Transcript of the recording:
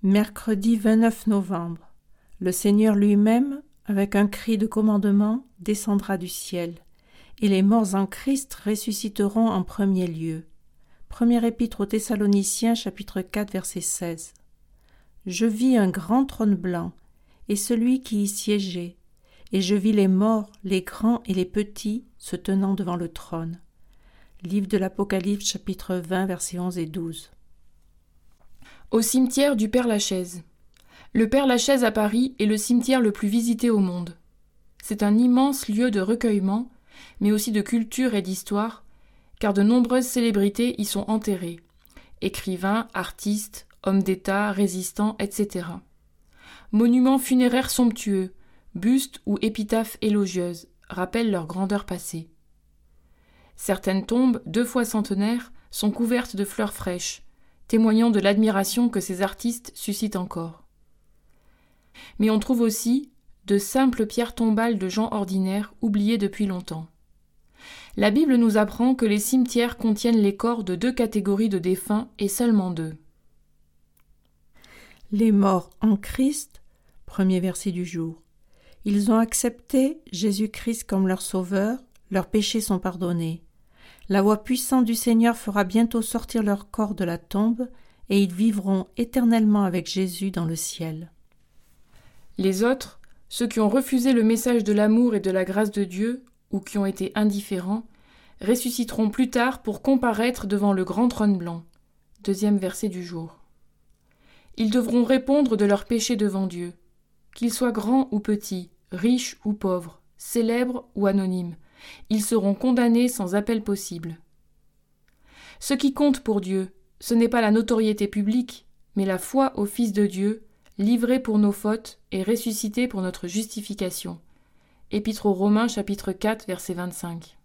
Mercredi 29 novembre. Le Seigneur lui-même, avec un cri de commandement, descendra du ciel, et les morts en Christ ressusciteront en premier lieu. Première épître aux Thessaloniciens, chapitre 4, verset 16. Je vis un grand trône blanc, et celui qui y siégeait, et je vis les morts, les grands et les petits, se tenant devant le trône. Livre de l'Apocalypse, chapitre 20, versets 11 et 12. Au cimetière du Père-Lachaise. Le Père-Lachaise à Paris est le cimetière le plus visité au monde. C'est un immense lieu de recueillement, mais aussi de culture et d'histoire, car de nombreuses célébrités y sont enterrées. Écrivains, artistes, hommes d'État, résistants, etc. Monuments funéraires somptueux, bustes ou épitaphes élogieuses, rappellent leur grandeur passée. Certaines tombes, 2 fois centenaires, sont couvertes de fleurs fraîches, témoignant de l'admiration que ces artistes suscitent encore. Mais on trouve aussi de simples pierres tombales de gens ordinaires oubliées depuis longtemps. La Bible nous apprend que les cimetières contiennent les corps de 2 catégories de défunts et seulement 2. Les morts en Christ, premier verset du jour. Ils ont accepté Jésus-Christ comme leur sauveur, leurs péchés sont pardonnés. La voix puissante du Seigneur fera bientôt sortir leur corps de la tombe et ils vivront éternellement avec Jésus dans le ciel. Les autres, ceux qui ont refusé le message de l'amour et de la grâce de Dieu ou qui ont été indifférents, ressusciteront plus tard pour comparaître devant le grand trône blanc. 2e verset du jour. Ils devront répondre de leurs péchés devant Dieu, qu'ils soient grands ou petits, riches ou pauvres, célèbres ou anonymes. Ils seront condamnés sans appel possible. Ce qui compte pour Dieu, ce n'est pas la notoriété publique, mais la foi au Fils de Dieu, livré pour nos fautes et ressuscité pour notre justification. Épître aux Romains, chapitre 4, verset 25.